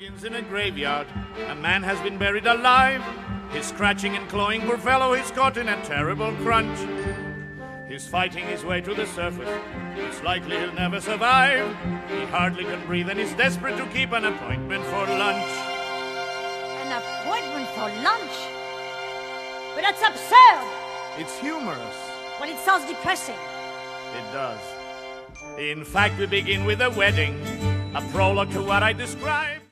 begins in a graveyard. A man has been buried alive. He's scratching and clawing, poor fellow, he's caught in a terrible crunch. He's fighting his way to the surface. It's likely he'll never survive. He hardly can breathe and he's desperate to keep an appointment for lunch. An appointment for lunch? But that's absurd! It's humorous. Well, it sounds depressing. It does. In fact, we begin with a wedding, a prologue to what I described.